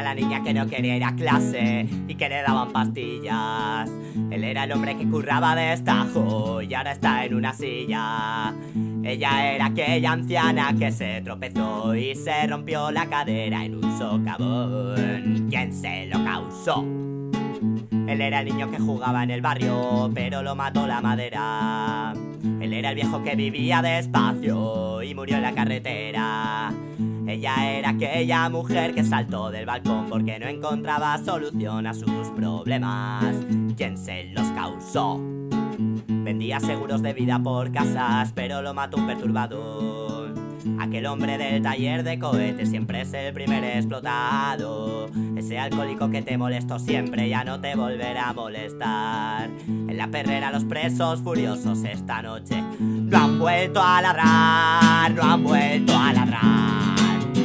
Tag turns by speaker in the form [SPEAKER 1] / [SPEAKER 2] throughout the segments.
[SPEAKER 1] la niña que no quería ir a clase y que le daban pastillas. Él era el hombre que curraba de estajo y ahora está en una silla. Ella era aquella anciana que se tropezó y se rompió la cadera en un socavón. ¿Quién se lo causó? Él era el niño que jugaba en el barrio, pero lo mató la madera. Él era el viejo que vivía despacio y murió en la carretera. Ella era aquella mujer que saltó del balcón porque no encontraba solución a sus problemas. ¿Quién se los causó? Vendía seguros de vida por casas, pero lo mató un perturbador. Aquel hombre del taller de cohetes siempre es el primer explotado. Ese alcohólico que te molestó siempre ya no te volverá a molestar. En la perrera los presos furiosos esta noche no han vuelto a ladrar, no han vuelto a ladrar.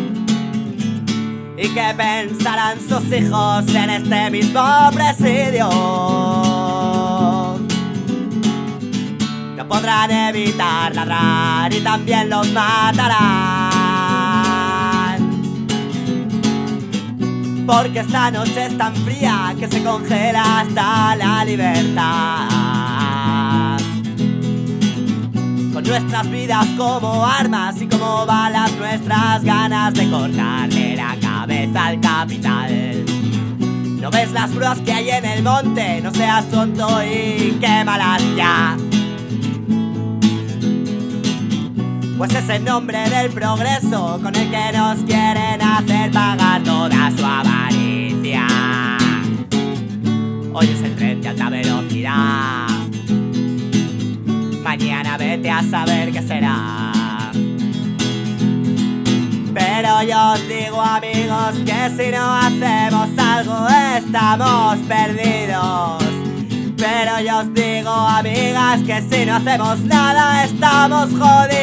[SPEAKER 1] ¿Y qué pensarán sus hijos en este mismo presidio? No podrán evitar ladrar y también los matarán. Porque esta noche es tan fría que se congela hasta la libertad. Con nuestras vidas como armas y como balas, nuestras ganas de cortarle la cabeza al capital. ¿No ves las grúas que hay en el monte? No seas tonto y quémalas ya. Pues es el nombre del progreso con el que nos quieren hacer pagar toda su avaricia. Hoy es el tren de alta velocidad, mañana vete a saber qué será. Pero yo os digo, amigos, que si no hacemos algo estamos perdidos. Pero yo os digo, amigas, que si no hacemos nada estamos jodidos.